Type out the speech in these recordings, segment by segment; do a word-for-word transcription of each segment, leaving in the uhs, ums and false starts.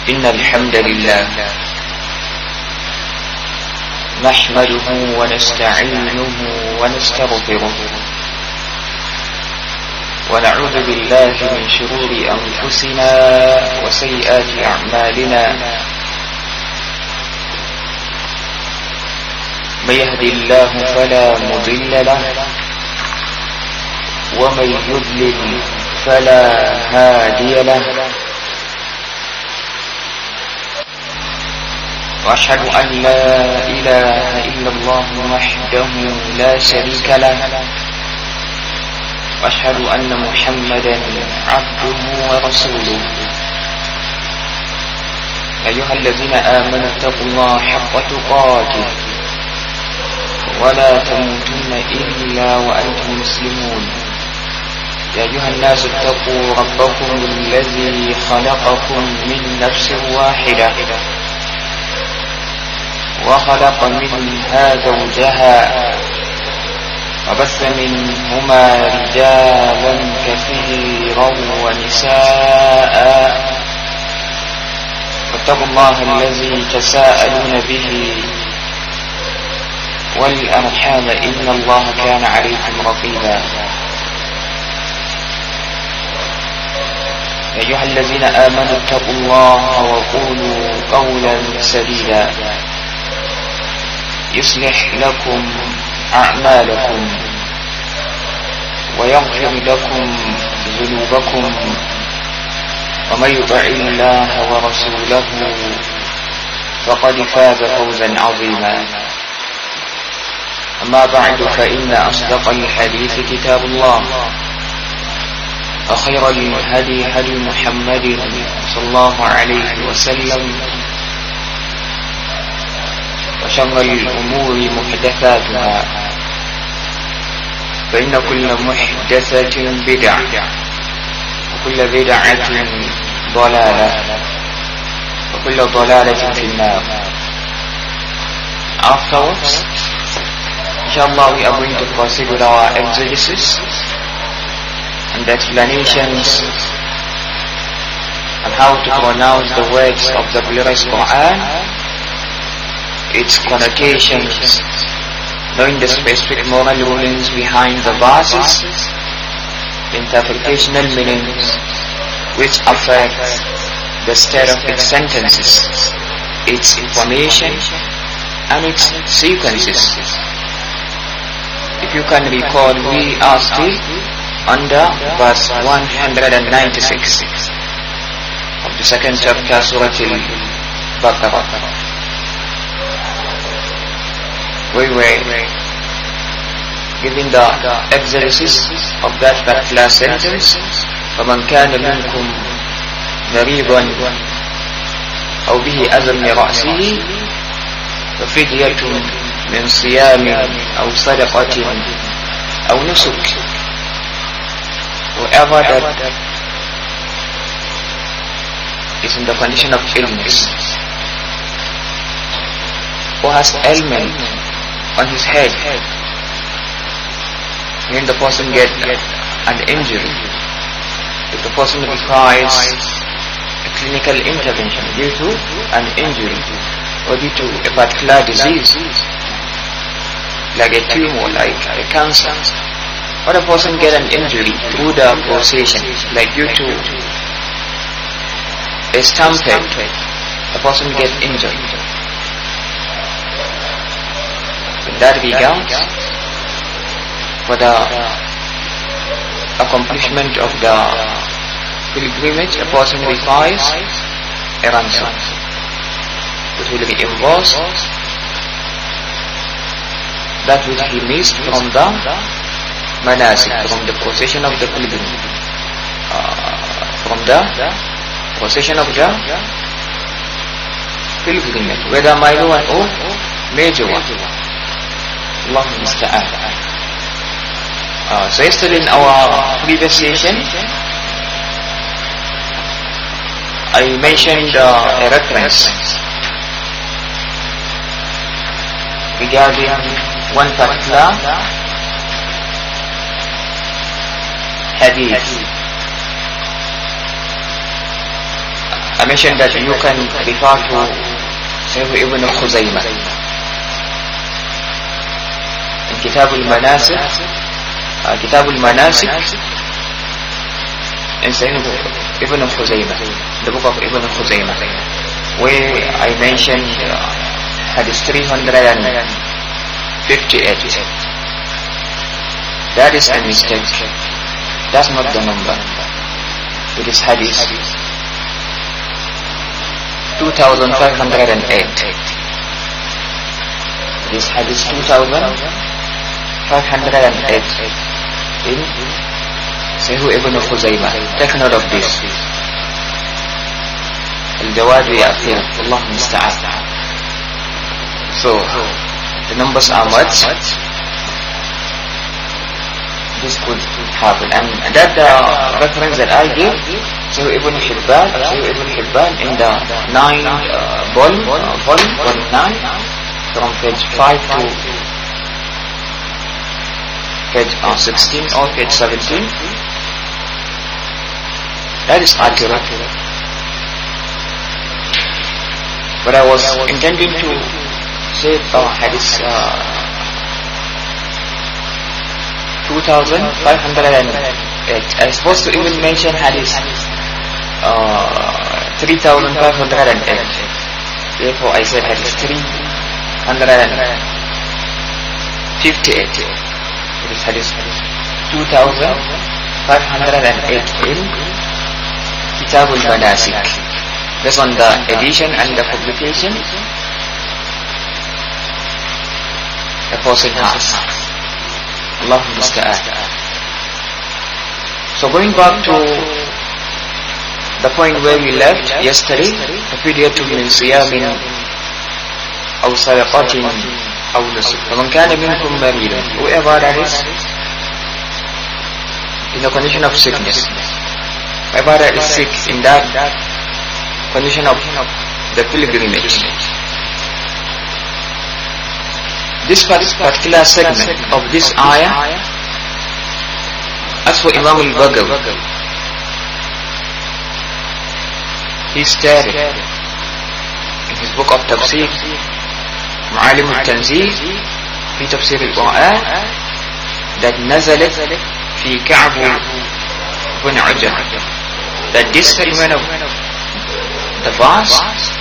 إن الحمد لله نحمده ونستعينه ونستغفره ونعوذ بالله من شرور أنفسنا وسيئات أعمالنا من يهد الله فلا مضل له ومن يضلل فلا هادي له وأشهد أن لا إله إلا الله وحده لا شريك له وأشهد أن محمدا عبده ورسوله أيها الذين آمنوا اتقوا الله حق تقاته ولا تموتن إلا وأنتم مسلمون يا أيها الناس اتقوا ربكم الذي خلقكم من نفس واحدة وخلق منها زوجها وبث منهما رجالا كثيرا ونساء واتقوا الله الذي تساءلون به والأرحام إن الله كان عليكم رقيبا يا أيها الذين آمنوا اتقوا الله وقولوا قولا سديدا يصلح لكم أعمالكم ويغفر لكم ذنوبكم ومن يطع الله ورسوله فقد فاز فوزا عظيما أما بعد فإن أصدق الحديث كتاب الله وخير الهدي هدي محمد صلى الله عليه وسلم وشر الأمور محدثاتها فإن كل محدثة بدعة وكل بدعة ضلالة وكل ضلالة في النار. Afterwards, inshallah, we are going to proceed with our exegesis and the explanations on how to pronounce the words of the glorious Quran, its connotations, knowing the specific moral rulings behind the verses, the interpretational meanings which affect the state of its sentences, its information and its sequences. If you can recall, we are still under verse one hundred ninety-six of the second chapter, Surah Al-Baqarah. We were giving the exegesis of that particular sentence. فَمَنْ كَانَ مِنْكُمْ مَرِيضًا أَوْ بِهِ أَذًى مِنْ رَأْسِهِ فَفِدْيَةٌ مِنْ صِيَامٍ أَوْ صَدَقَةٍ أَوْ نُسُكٍ. Whoever that is in the condition of illness or has ailment on his head, when the person gets an injury, if the person requires a clinical intervention due to an injury or due to a particular disease like a tumor, like a cancer, or a person get an injury through the procession, like due to a stampede, the person gets injured. In that regard, for the accomplishment of the pilgrimage, a person requires a ransom. It will reimburse that which he missed from the manasik, from the procession of the pilgrimage, uh, from the procession of the pilgrimage, whether minor one or major one. Allah musta'an. Uh, so yesterday in our previous session, I mentioned uh, a reference regarding one particular hadith. mentioned that you can refer to Sahih Ibn Khuzaymah in Kitab al-Manasik, uh, Kitab al-Manasik in Sahih Ibn Khuzaymah, the book of Ibn Khuzaymah, where I mentioned uh, Hadith three hundred fifty-eight. That is a mistake. That's not the number. It is Hadith two thousand five hundred eight. It is Hadith two thousand five hundred eight in Sahih Ibn Khuzaymah. Take note of this. Al-Jawad Ya'khir, Allah Musta'an. So, the numbers are much. This could happen. And that the reference that I give, Sahih Ibn Hibban, Sahih Ibn Hibban in the nine uh, volume, uh, volume, volume nine, from page five to page uh, sixteen or page seventeen. That is accurate. But I was intending to say uh, Hadith uh, two thousand five hundred eight. I was supposed to even mention Hadith uh, three thousand five hundred eight. Therefore I said Hadith three hundred fifty-eight. It is Hadith two thousand five hundred eight in Kitab al-Manasik. Based on the edition and the publication the person has. Allah Musta'an. So going back to the point where we left yesterday, فِدْيَةٌ مِنْ صِيَامٍ أَوْ صَدَقَةٍ أَوْ نُسُكٍ فَمَنْ كَانَ مِنْكُمْ مَرِيضًا, whoever that is in the condition of sickness, whoever that is sick in that condition of the pilgrimage. This particular segment of this ayah, as for Imam al-Baghawi, he stated in his book of Tafsir, Ma'alim al-Tanzil, في تفسير القرآن, that نزلت في كعب بن عجرة, that this segment of the verse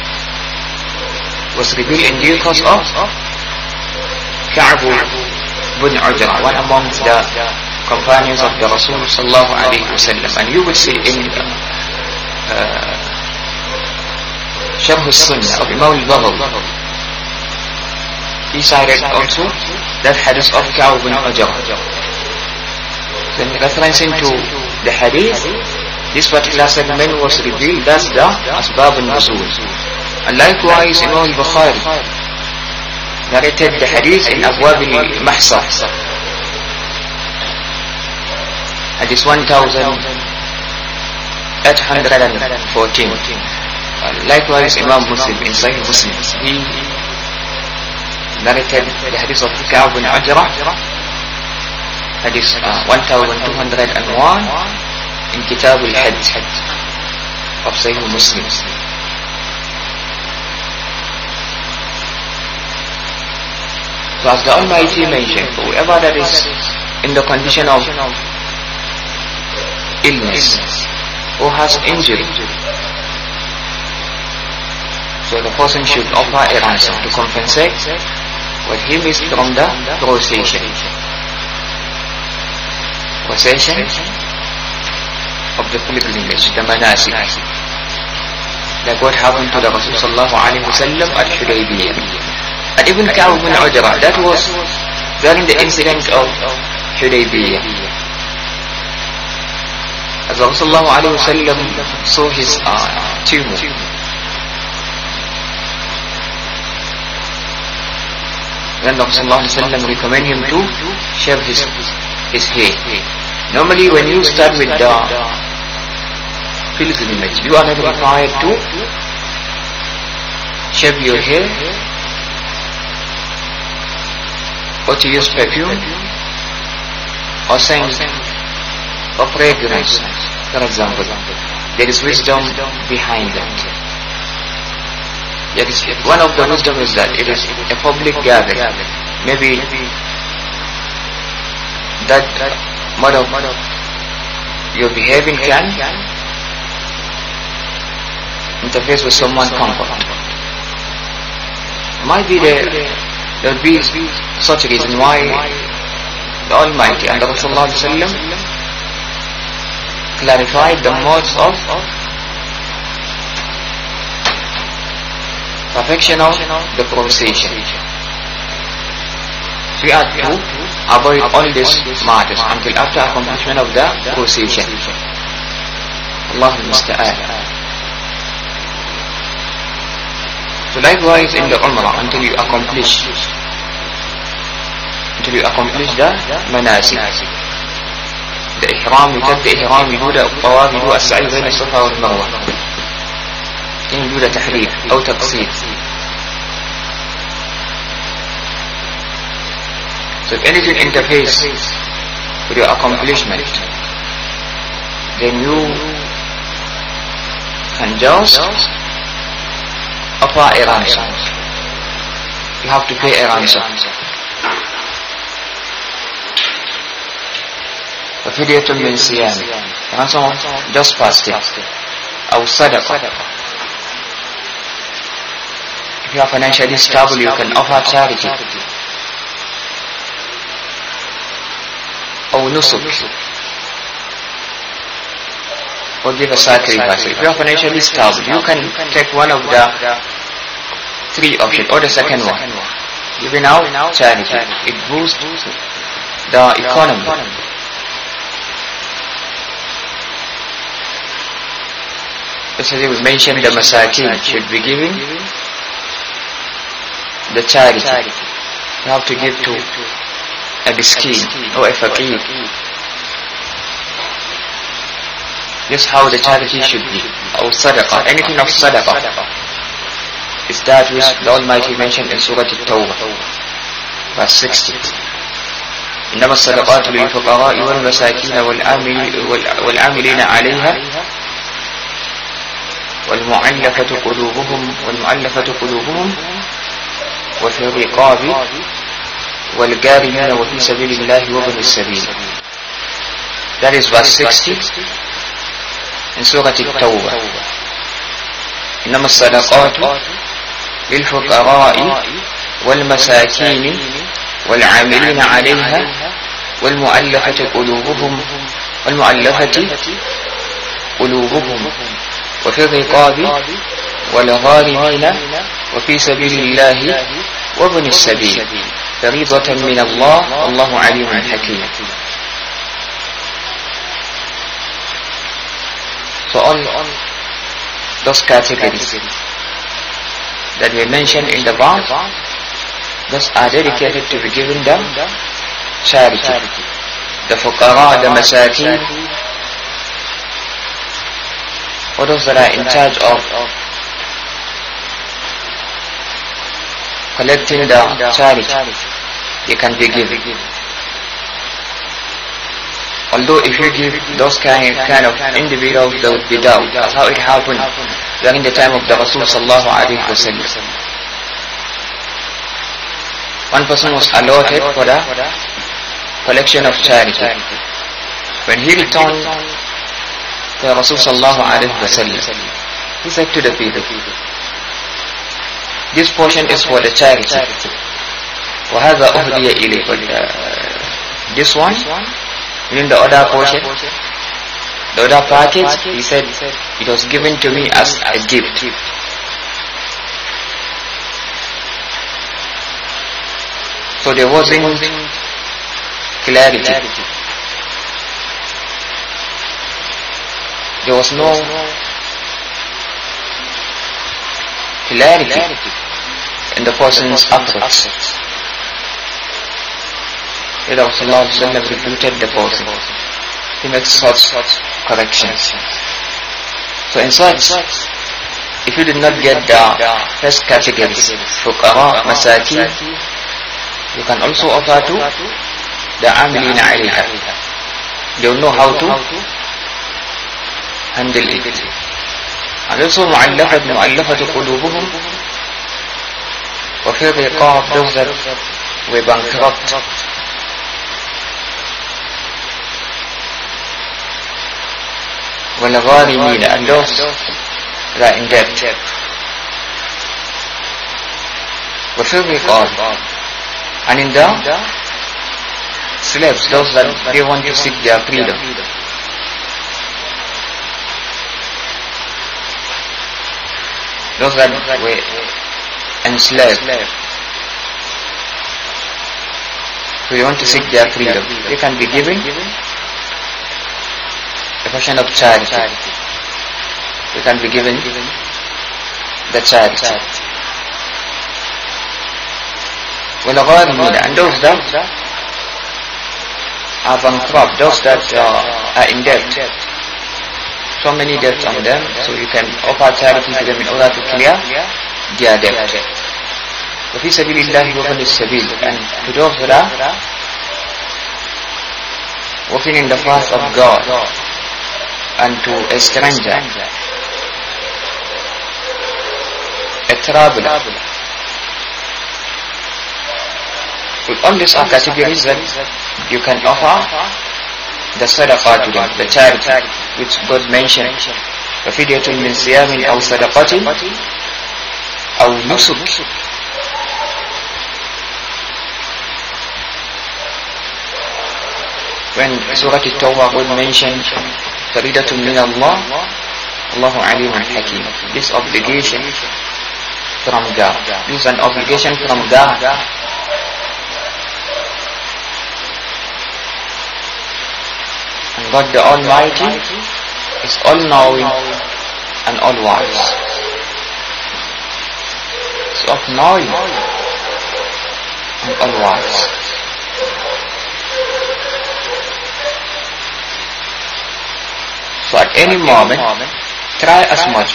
was revealed in due course of Ka'b bin Ujrah, one amongst the companions of the Rasul sallallahu alayhi wa sallam. And you would see in uh, Sharh al-Sunnah of Imam al-Baghawi, he cited also that hadith of Ka'b bin Ujrah. So in referencing to the hadith, this particular segment was revealed, that's the Asbab al-Nuzul. And likewise Imam al-Bukhari narrated the hadith in Abwab al-Mahsar, hadith one thousand eight hundred fourteen. Likewise Imam Muslim in Sahih Muslim, he narrated the hadith of Ka'b bin Ujrah, hadith uh, one thousand two hundred one in Kitab al-Hajj of Sahih Muslim. So as the Almighty mentioned, whoever that is in the condition of illness or has injury, so the person should offer a ransom to compensate what he missed from the procession. Procession of the pilgrimage, the manasik, like what happened to the Rasul sallallahu alayhi wa sallam at Hudaybiyah. And even Ka'b bin Ujrah, that was during the incident of Hudaybiyah. As Rasul sallallahu alayhi wa sallam saw his uh, tumor, then Rasul sallallahu alayhi wa sallam recommended him to shave his, his hair. Normally when you start with the pilgrimage, you are not required to shave your hair or to use perfume or scent or fragrance, for example. There is wisdom behind that. Yes, one of the wisdom is that it is a public gathering. Maybe that mode of your behaving can interface with someone's comfort. Might be there, there would be such a reason why the Almighty and the Rasulullah clarified the modes of perfection of the conversation. We are to avoid all these matters until after accomplishment of the conversation. Allahu Musta'an. So likewise in the Umrah, until you accomplish until you accomplish the manasik, the ihram, you take the ihram, you do the tawaf, you do as-sa'i bayna as-safa wal marwa, then you do the tahrir or taqsid. So if anything interferes with your accomplishment, then you can just offer a ransom. You have to pay a ransom. ففدية من صيام, ransom of just fasting, أو صدقة. If you are financially stable, you can offer charity. Or nusuk, or give a sacrifice. If you are financially stable, you can take one of the three options, or the second one, giving out charity. It boosts the economy. Especially we mentioned the masakin should be giving the charity. You have to give to a miskin or a faqir. This is how the charity should be. Or sadaqah, anything of sadaqah is that which the Almighty mentioned in Surah At-Tawbah, verse sixty. إنما الصدقات للفقراء والمساكين والعاملين عليها والمؤلفة قلوبهم والمؤلفة قلوبهم وفي الرقاب والغارمين وفي سبيل الله وابن السبيل. That is verse sixty in Surah At-Tawbah. إنما الصدقات للفقراء والمساكين والعاملين عليها والمؤلفة قلوبهم والمؤلفة قلوبهم وفي الرقاب والغارمين وفي سبيل الله وابن السبيل فريضة من الله والله عليم حكيم. So all those categories that we mentioned in the verse, those are dedicated to be given them charity. The fuqara, the masakin, or those that are in charge of collecting the charity, they can be given. Although if you give those kind, kind of individuals, there would be doubt. That's how it happened during the time of the Rasul sallallahu alaihi wasallam. One person was allotted for the collection of charity. When he returned to the Rasul sallallahu alaihi wasallam, he said to the people, this portion is for the charity. وَهَذَا أُهْدِيَ إِلَيْكَ. This one, in the other portion, the other package, he said, it was given to me as a gift. So there wasn't clarity. There was no clarity in the person's approach. The Rasulullah refuted the person. He makes such corrections. So in such, if you did not get the first category, fuqara, masakin, you can also offer to the amilina alayha. They will know how to handle it. And also mu'allafat mu'allafat qulubuhum, وفي الرقاب those that were bankrupt, والغارمين and those that are in debt. وفي الرقاب and in the slaves, those that they want to seek their freedom. Those that were enslaved, so you want to seek their freedom, they can be given a portion of charity. They can be given the charity. And those that are bankrupt, those that uh, are in debt, so many debts on them, so you can offer charity to them in order to clear their debt. وفي سبيل الله وابن السبيل, and to those that are walking in the path of God, and to a stranger, a traveler. With all these are categories that you can offer the sadaqah to them, the charity, which God mentioned. فَفِدْيَةٌ مِّن صِيَامٍ أَوْ صَدَقَةٍ أَوْ نُسُكٍ. When Surah At-Tawbah God mentioned فَرِيدَةٌ مِّنَ اللَّهِ اللَّهُ عَلِيمٌ حَكِيمٌ, this obligation from God, this is an obligation from God. And God the Almighty is all-knowing and all-wise. It's all-knowing and all-wise. So at any moment, try as much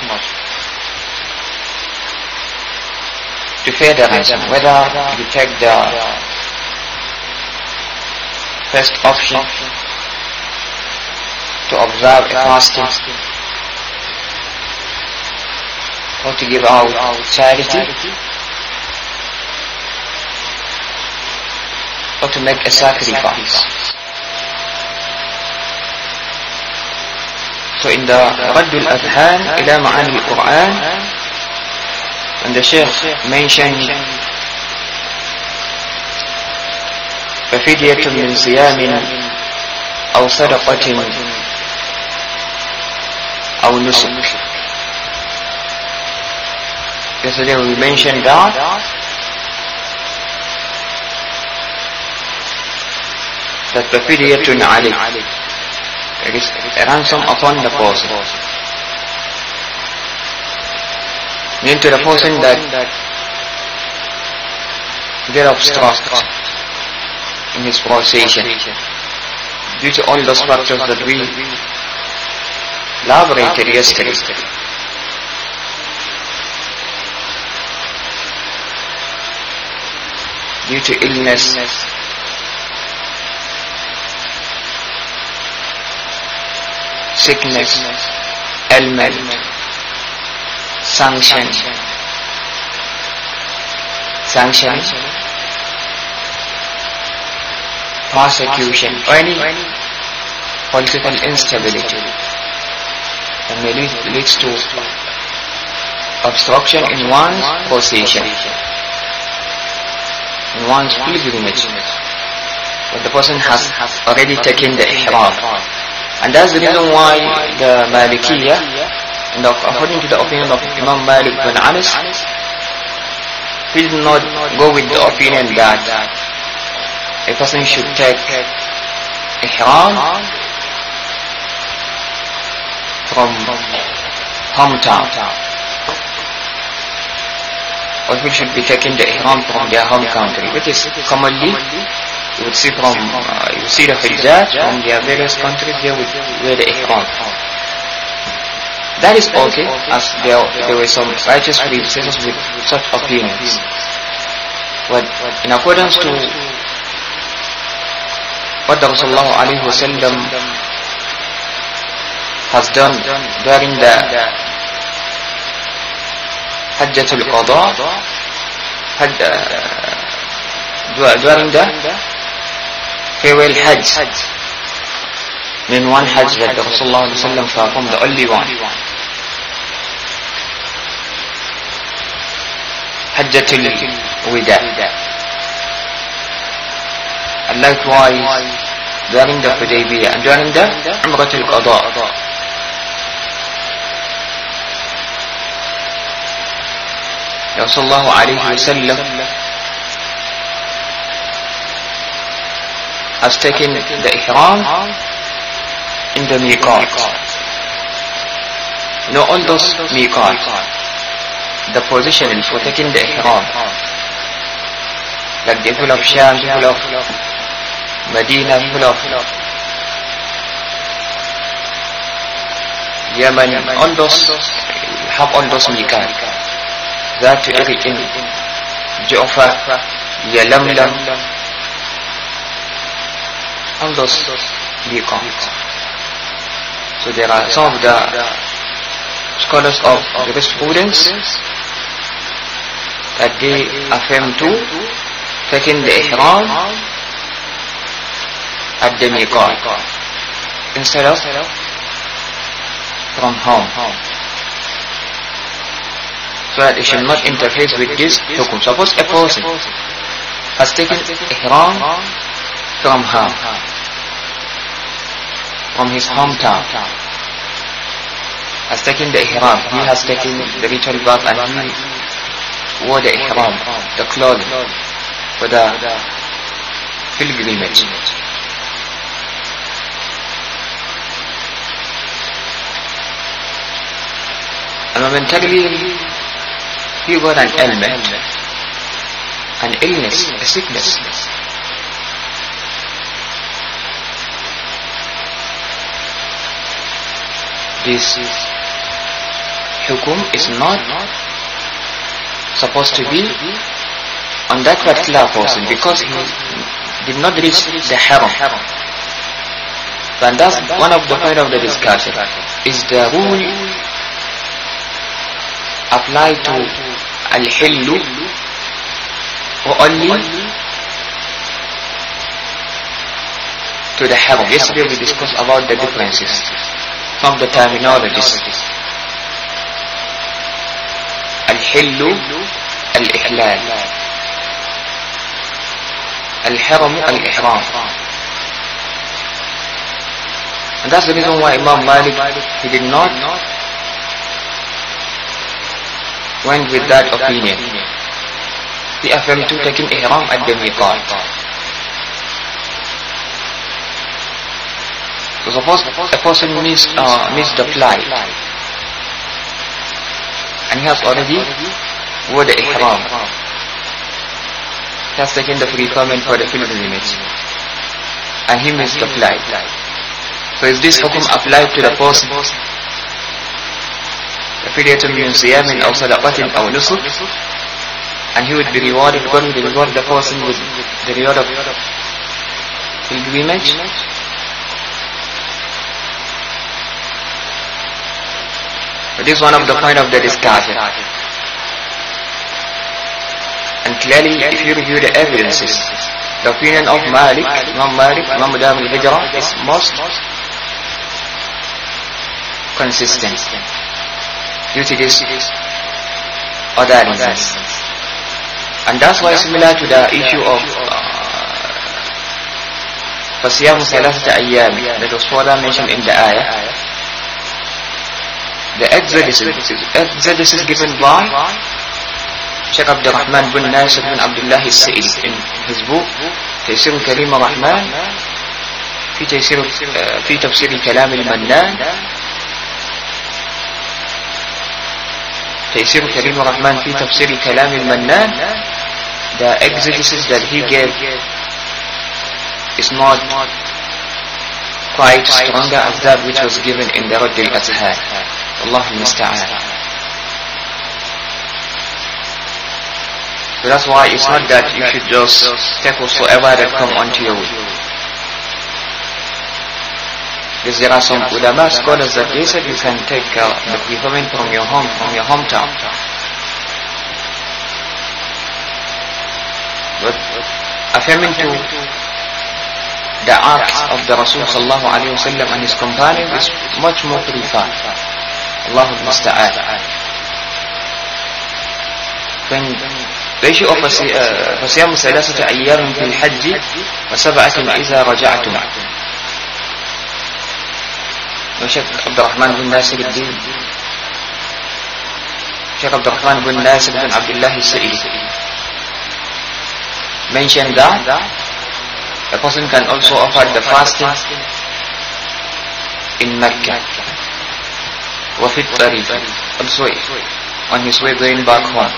to pay the ransom, whether you take the first option to observe a fasting, or to give out charity, or to make a sacrifice. So in the Radd al-Adhan ila Ma'ani al-Quran, and the Shaykh mentioned فَفِدْيَةٌ مِّن صِيَامٍ أَوْ صَدَقَةٍ أَوْ نُسُكٍ. Yesterday we mentioned that that فَفِدْيَةٌ عَلَيْهِ, it is a ransom upon the person. Meaning to the person that they are obstructed in his procession due to all those factors that we elaborated yesterday. Due to illness, sickness, ailment, sanction, sanction, persecution, or any political instability that may lead leads to obstruction in one's possession, in one's pilgrimage, but the person has already taken the ihram. And that's the reason why the Malikiyya, and according to the opinion of Imam Malik bin Anas, he did not go with the opinion that a person should take ihram from hometown, or people should be taking the ihram from their home country, which is commonly you would see from uh, you see the Hujjaj from their various countries, they would wear the ihram. That is okay, as there, there were some righteous predecessors with such opinions. But in accordance to what the Rasulullah alayhi wasallam has done during the Hajjatul Qada, had uh, during the farewell Hajj, in one Hajj that the Rasulullah performed, the only one, Hajjatul Wida. And likewise during the Hudaybiyah and during the Umratul Qada. Rasulullah alayhi wa sallam has taken the ihram in the miqat. No, all those miqat, the position for taking the ihram, like the people of Sham, people of Medina, people of Yemen, all those have all those miqat. That in Ju'fa, Yalamlam, all those miqat. So there are some of the scholars of jurisprudence that they affirm to taking the ihram at the miqat instead of from home, so that it should not interface with this hukum. Suppose a person has taken ihram from home, from his hometown, has taken the ihram, he has taken the ritual bath and he wore the ihram, the clothing for the pilgrimage. And momentarily he got an ailment, an illness, a sickness. This hukum is not supposed to be on that particular person because he did not reach the haram. And that's one of the point of the discussion. Is the rule applied to al-hillu or only to the haram? Yesterday we discussed about the differences from the terminologies. Al-hillu, al-ihlal, al-haramu, al-ihram. And that's the reason why Imam Malik, he did not went with that opinion. He affirmed to taking ihram at the miqat. So suppose a person missed, uh, missed the flight and he has already wore the ihram. He has taken the preferment for the pilgrimage and he missed the flight. So is this hukum applied to the person? Affiliated min siyamin aw sadaqatin aw nusuk, and he would be rewarded, God would reward the person with the reward of pilgrimage. But this is one of the point of the discussion. And clearly, if you review the evidences, the opinion of Malik, Imam Malik, Imam Dar al-Hijrah is most consistent due to this other reasons. And that's why, similar to the issue of فَصِيَامُ ثَلَاثَةَ أَيَّامٍ that was further mentioned in the ayah, the exegesis, exegesis given by Sheikh Abdul Rahman bin Nasir bin Abdullah al-Sa'idi in his book Taysir Karim al-Rahman في تيسير في تفسير كلام المنان. تيسير كريم الرحمن في تفسير كلام المنان, the exegesis that he gave is not quite stronger as that which was given in the Radd al-Azhar. Allah al-Musta'an. So that's why it's not that you should just take whatsoever that come onto you. Because there are some ulama scholars that they said you can take uh, the preferment from your home, from your hometown. But affirming to the acts of the Rasul sallallahu alayhi wa sallam and his companions is much more preferred. Allahu musta'an. When the issue of فصيام ثلاثة أيام في الحج وسبعة إذا رجعتم. Sheikh Abdul Rahman bin Nasir al-Din, Sheikh Abdul Rahman bin Nasir bin Abdullah al-Sa'idi mentioned that a person can also offer the fasting in Mecca وفي الطريق, also on his way going back home,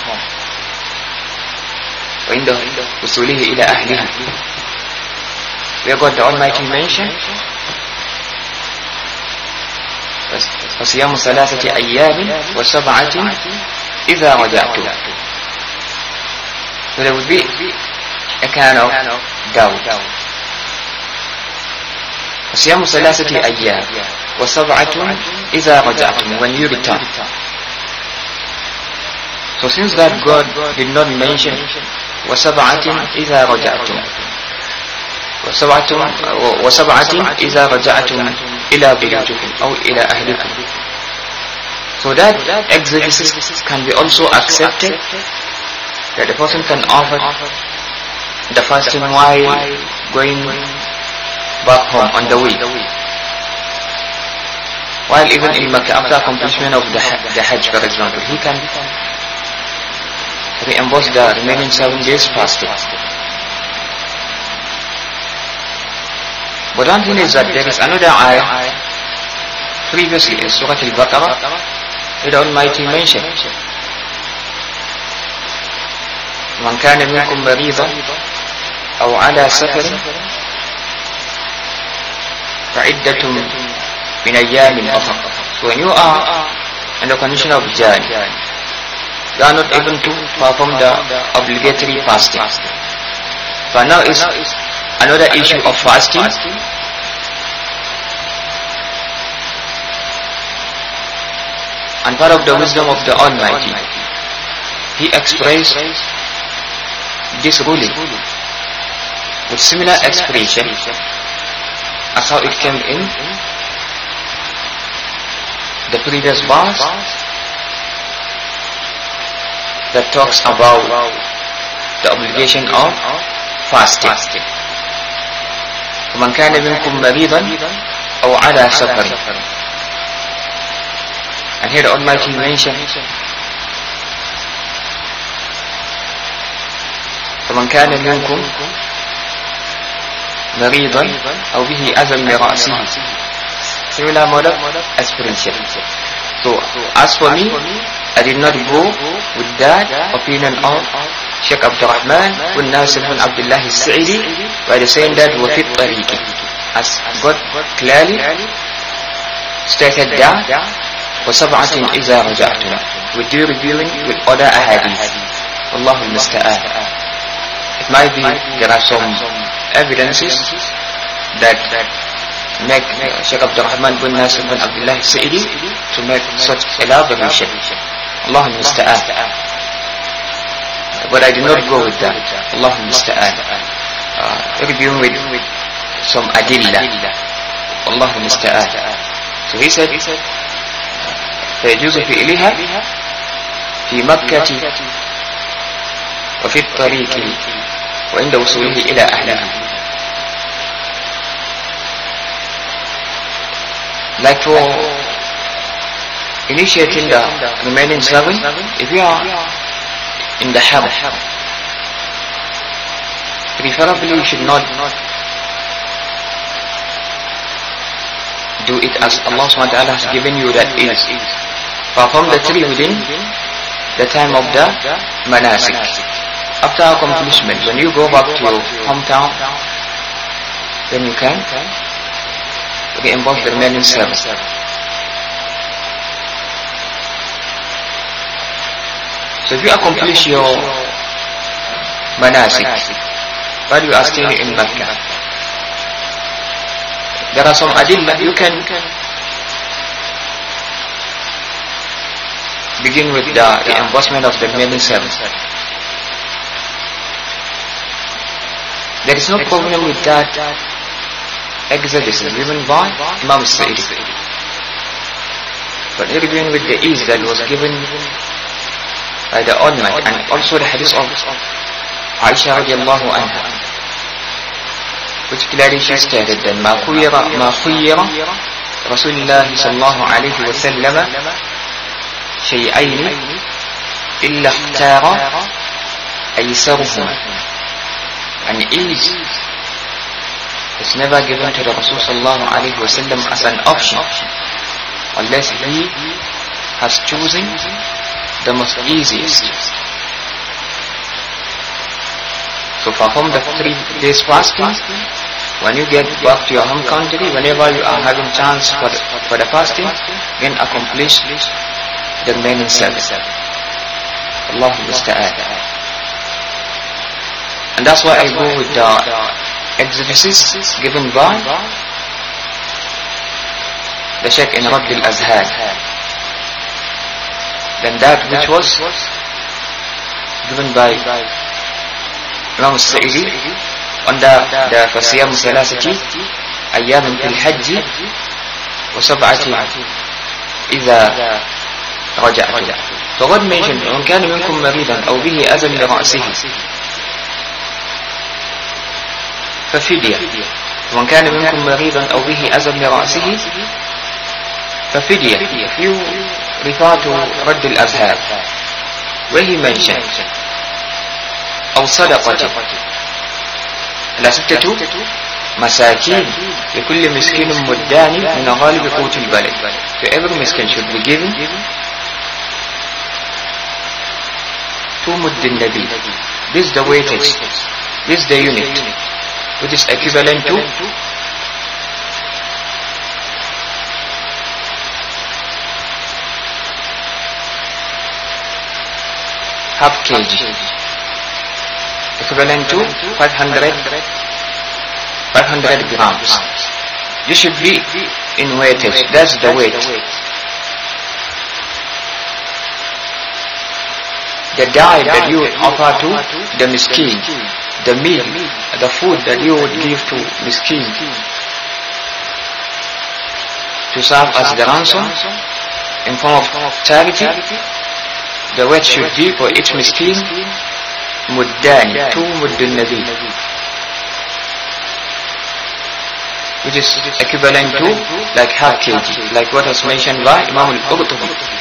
وعند وصوله إلى أهله, where God the Almighty mentioned فصيام ثلاثة أيام وسبعة إذا رجعتم. So there would be a kind of doubt. فصيام ثلاثة أيام وسبعة إذا رجعتم, when you return. So since that God did not mention وسبعة إذا رجعتم وسبعة وسبعة إذا رجعتم إلى بيوتكم أو إلى أهلكم, so that exegesis can be also accepted, that the person can offer the fasting while going back home on the way, while even in Makkah after completion of the, the Hajj, for example, he can reimburse the remaining seven days fasting. But one thing is that there is another ayah previously in Surah Al-Baqarah where the Almighty mentioned من كان منكم مريضا أو على سفر فعدة من أيام أخرى. So when you are in the condition of journey, you are not able to perform the obligatory fasting. But now is another issue of fasting. And part of the wisdom of the Almighty, He expressed this ruling with similar expression as how it came in the previous verse that talks about the obligation of fasting. ومن كان منكم مريضا أو على سفر. And here the Almighty mentioned فمن كان منكم مريضا أو به أذى من رأسه. Similar model expression. So as for me, I did not go with that opinion of Sheikh Abdul Rahman bin Nasir bin Abdullah al-Sa'idi by saying that وفي الطريق, as God clearly stated that وسبعة إذا رجعتم, with due reviewing with other ahadith. والله المستعان. It might be there are some evidences that make Sheikh Abdul Rahman bin Nasir bin Abdullah al-Sa'idi to make such elaboration. Allah al-Musta'an. But I did not go with that. Allah al-Musta'an. Uh, reviewing with some adilla. Allah al-Musta'an. So he said, فيجوز فعلها في مكة وفي الطريق وعند وصوله إلى أهله. Like for initiating the remaining seven, if you are in the haram, preferably you should not do it as Allah subhanahu wa ta'ala has given you that is. Perform the three within the time of the manasik. After accomplishment, when you go back to your hometown, then you can reimburse the remaining seven. So if you accomplish your manasik while you are still in Makkah, there are some adillah you can begin with the reimbursement of the remaining seven. There is no problem with that exegesis given by Imam Sa'idi. But here again with the ease that was given by the Almighty, and also the hadith of Aisha radiallahu anha, which clearly she stated that ما خير ما خير رسول الله صلى الله عليه وسلم شيئين إلا اختار أيسرهما. And ease is never given to the Rasul sallallahu alayhi wa sallam as an option unless he has chosen the most easiest. So perform the three days fasting. When you get back to your home country, whenever you are having chance for the, for the fasting, then accomplish the remaining seven. Allahu musta'an. And that's why I go with the exegesis given by the Shaykh in Radd al-Azhar than that which was given by Imam Sa'idi under the فَصِيَامُ ثَلَاثَةِ أَيَّامٍ فِي الْحَجِّ وَسَبْعَةٍ إِذَا رَجَعْتُمْ. So God mentioned وَمَنْ كَانَ مِنْكُمْ مَرِيضًا أَوْ بِهِ أَذًى لِرَأْسِهِ ففدية. ومن كان منكم مريضا أو به أذى لرأسه ففدية. You refer to رد الأذهان where he mentioned أو صدقة على ستة مساكين لكل مسكين مدان من غالب قوت البلد. So every miskin should be given two mudd al-nabi. This is the weightage, this is the unit, which is equivalent to half kg, equivalent to five hundred grams. This should be in weightage. That's the weight. The diet that you would offer to the miskin, the meal, the food that you would give to miskin to serve as the ransom in form of charity, the weight should be for each miskin muddani, two muddun nabi, which is equivalent to like half kg, like what was mentioned by Imam al-Qurtubi.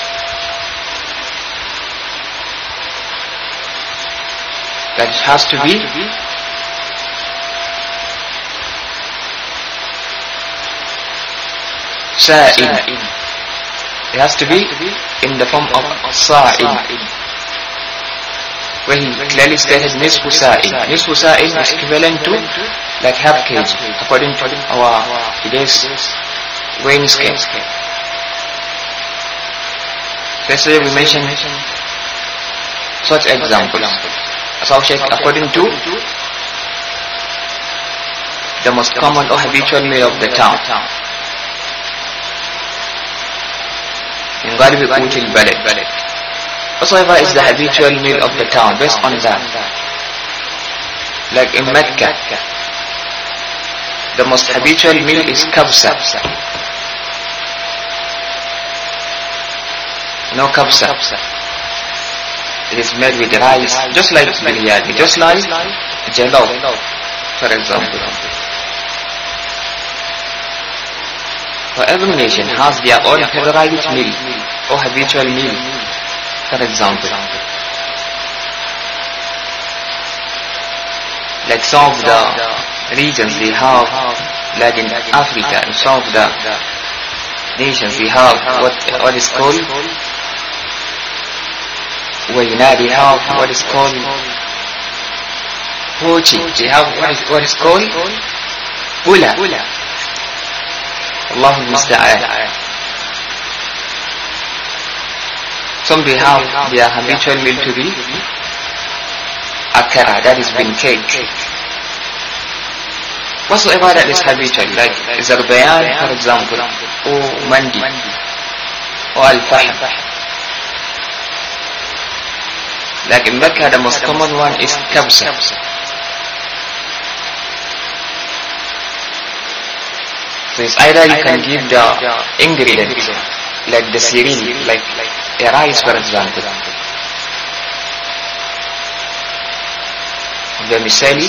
That it has to be sa'in. It has to be in the form of sa'in, where he clearly stated nisfu sa'in. Nisfu sa'in is equivalent to like half kg according to our today's weighing scale. Yesterday we mentioned such examples. So according to the most common or habitual meal of the town, in Ghalib Qut al-Balad, whatsoever is the habitual meal of the town, based on that. Like in Mecca, the most habitual meal is kabsa. No kabsa. It is made with rice, just like biryani, just like jalof, for example. So every nation has their own favorite meal or habitual meal, for example. Like some of the regions they have, like in Africa, in some of the nations they have what, what is called Wayna, they have what is called Pochi, they have what is, what is called Ula. Allahu musta'an. Some they have their habitual meal to be akara, that is bean cake. Whatsoever that is habitual, like zarbayan for example, or mandi, or al-fahm. Like in Mecca, the most common one is kabsa. So it's either you can give the ingredients, like the cereal, like a rice for example. The misali,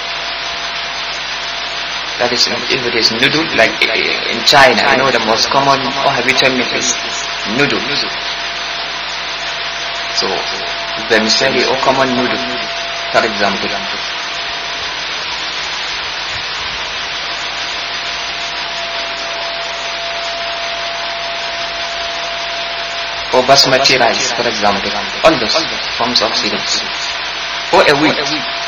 that is if it is noodle, like in China, you know the most common or habitual meal is noodle. So the misali or common noodle, for example. Or basmati rice, for example, all those forms of cereals. Or a wheat,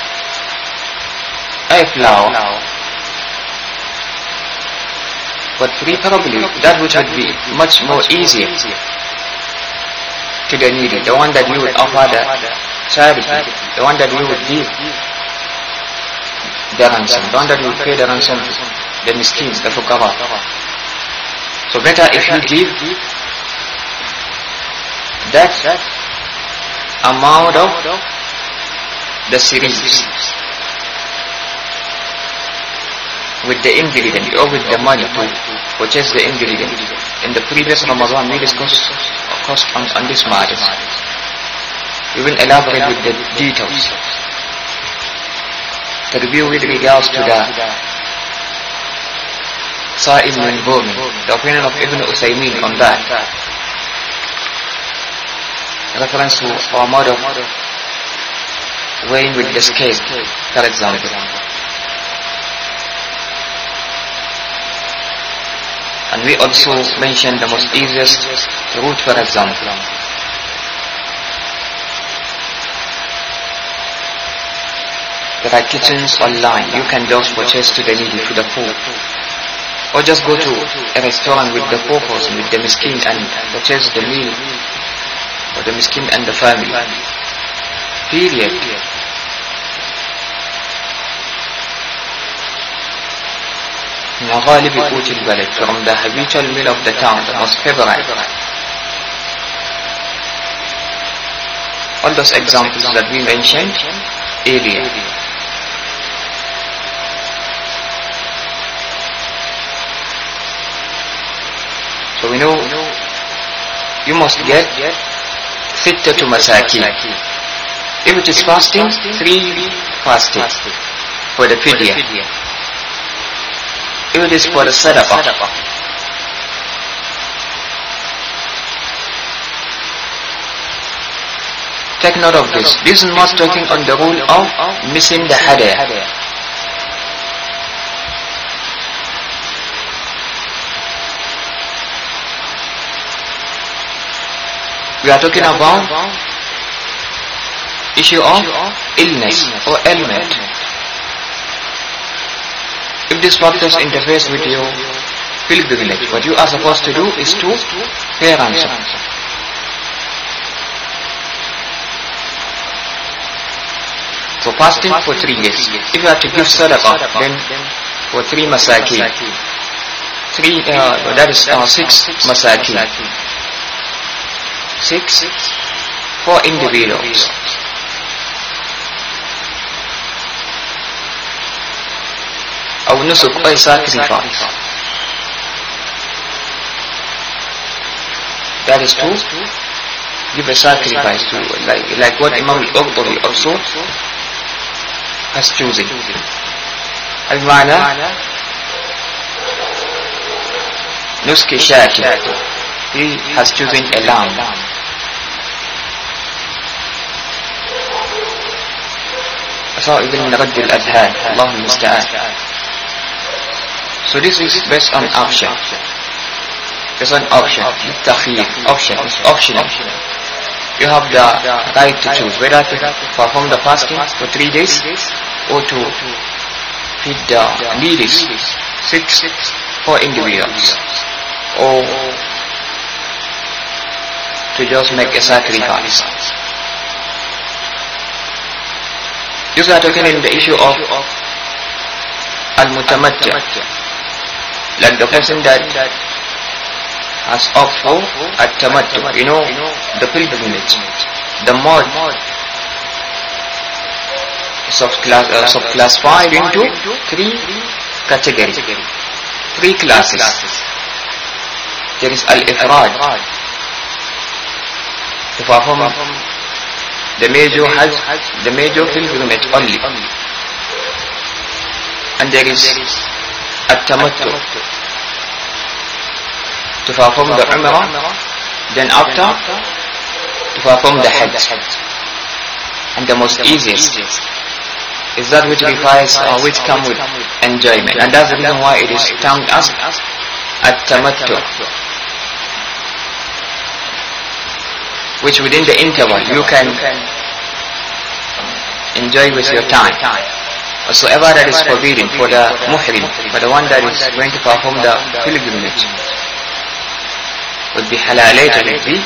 a flour, but preferably that which would be much more easier to the needy, the one that you would offer the charity, the one that you would give the ransom, the one that you would pay the ransom to the miskins, the fuqara. So better if you give that amount of the cereals with the ingredient or with the money to purchase the ingredient. In the previous Ramadan we discussed cost on, on this matter. We will elaborate with the details to review with regards to the Sa'im al-Bumi, the opinion of Ibn Usaymin on that. Reference to our mode of weighing with the scale, for example. And we also mentioned the most easiest route, for example. There are kitchens online. You can just purchase to the needy, to the poor. Or just go to a restaurant with the poor person, with the miskin, and purchase the meal for the miskin and the family. Period. غالب قوت البلد, from the habitual meal of the town, the most favorite. All those examples that we mentioned earlier. So we know you must get sittatu masakin. If it is fasting, three fasting for the fidya. If it is for the sadaqah, take note of this. This is not talking on the rule of missing the hadaya. We are talking about issue of illness or ailment. If these factors interface with your pilgrimage, what you are supposed to do is to pay ransom. So fasting for three days. If you have to give sadaqah, then for three masakin. Three, uh, that is uh, six masakin. Six for individuals. Or nusuk, or sacrifice. That is to give a sacrifice to, like, like what Imam al-Qurtubi also has chosen. Al-Ma'na Nuski Shaki, he has chosen a lamb. So even Radd al-Adhan, Allahu Musta'an. So this is based on option. Based on option. Takhir, option, it's optional. You have the right to choose whether to perform the fasting for three days or to feed the needy, six for individuals, or to just make a sacrifice. These are talking in the issue of al-mutamatti', like the person that has opted for at-tamattu, you know, the pilgrimage. The mode is of class, uh, of classified into three categories. three classes. There is al-ifrad, to perform the major hajj, the major pilgrimage only. And there is at-tamattu, to perform the umrah, then after to perform the hajj. And the most easiest is that which requires or which come with enjoyment, and that's the reason why it is termed as at-tamattu, which within the interval you can enjoy with your time. Whatsoever that is forbidden for the muhrim, for the one that is going to perform the pilgrimage, would be halalated, would be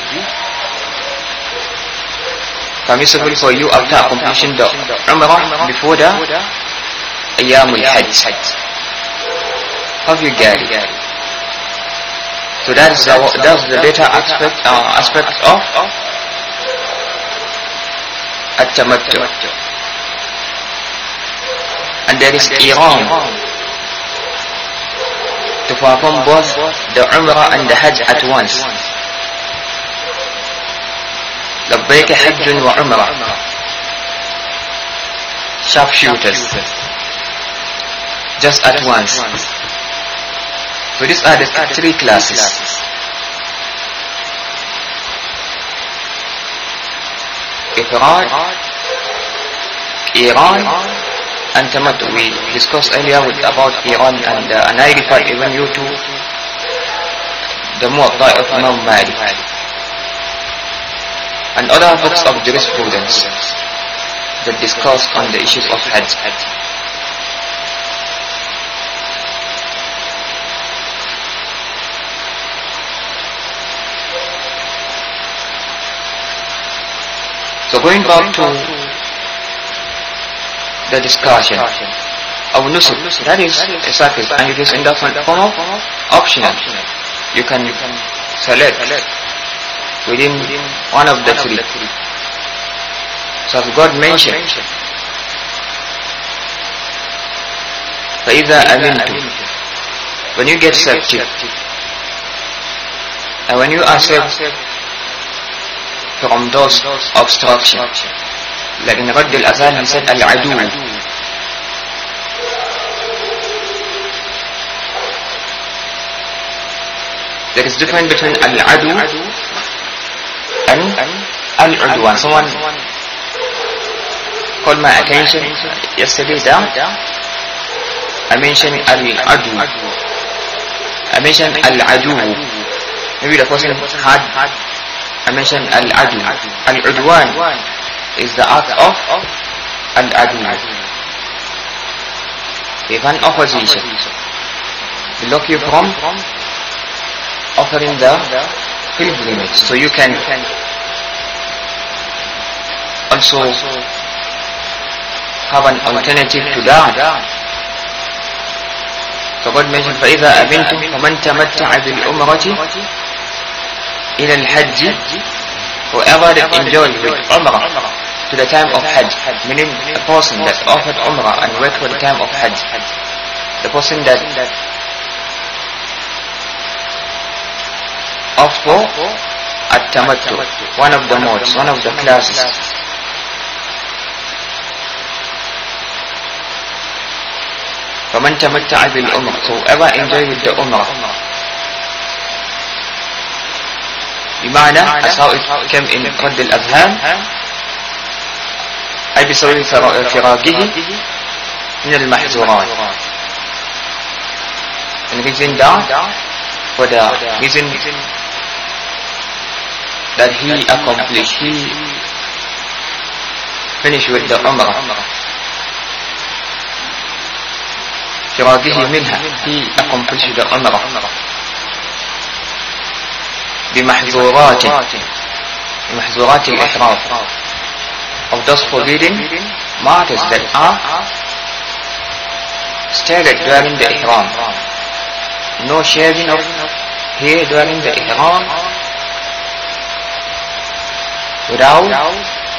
permissible for you after completion the umrah before the ayyamul hajj. Have you get it? So that's the, that's the better aspect uh, aspect of at-tamattu. And there is qiran, to perform both the umrah and the hajj at once. Labbaik hajjun wa umrah, sharpshooters, just at once. So these are the three classes. Ifrad, qiran, and tamattu. We discussed earlier with about qiran, and, uh, and I refer even you to the Muwatta of Imam Malik and other books of jurisprudence that discuss on the issues of hajj. So going back to the discussion of nusuk, that is a sacrifice, and it is in the form of optional. You can select within one of the three. So as God mentioned, فَإِذَا أَمِنْتُمْ, when you get safety, and when you are saved from those obstructions, like in Radd al-Azan he said al-adu. There is difference between al-adu and al-udwan. Someone called my attention yesterday that I mentioned al-adu, I mentioned al-adu. Maybe the person had I mentioned al-adu. Al-udwan is the act of al-adu. If an opposition block you from offering the pilgrimage, so you can also have an alternative to that. So God mentioned فَإِذَا أَمِنْتُمْ فَمَنْ تَمَتَّعَ بِالْأُمْرَةِ إِلَى الْحَجِّ, whoever that enjoys with umrah to the time of hajj, meaning a person that offered umrah and wait for the time of hajj, the person that opt for at-tamattu, one of the modes, one of the classes. فَمَنْ تَمَتَّعَ بِالْأُمْرَةِ, so whoever enjoys with the umrah, بمعنى as how it came in Radd al-Azhan, أي بسبب فراغه من المحظورات, and reason that for the reason that he accomplished, he finished with the umrah, فراغه منها, he accomplished the umrah بمحظورات بمحظورات الإحرام, of those forbidden matters that are stated during the ihram. No shaving of hair during the ihram, without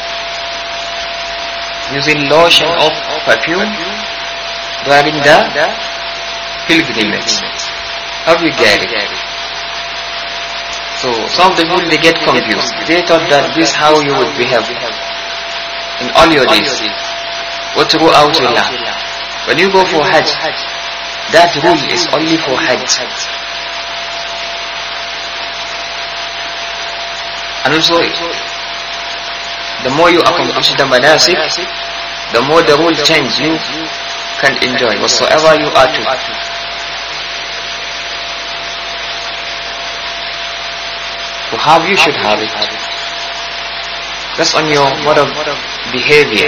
using lotion of perfume during the pilgrimage. Have you get it? So some of the people, they get confused. They thought that this is how you would behave in all your days, or throughout your life. When you go for Hajj, that rule is only for Hajj. And also, the more you accomplish the manasik, the more the rule change. You can enjoy whatsoever you are to. To have, you should have it. That's on your mode of behavior.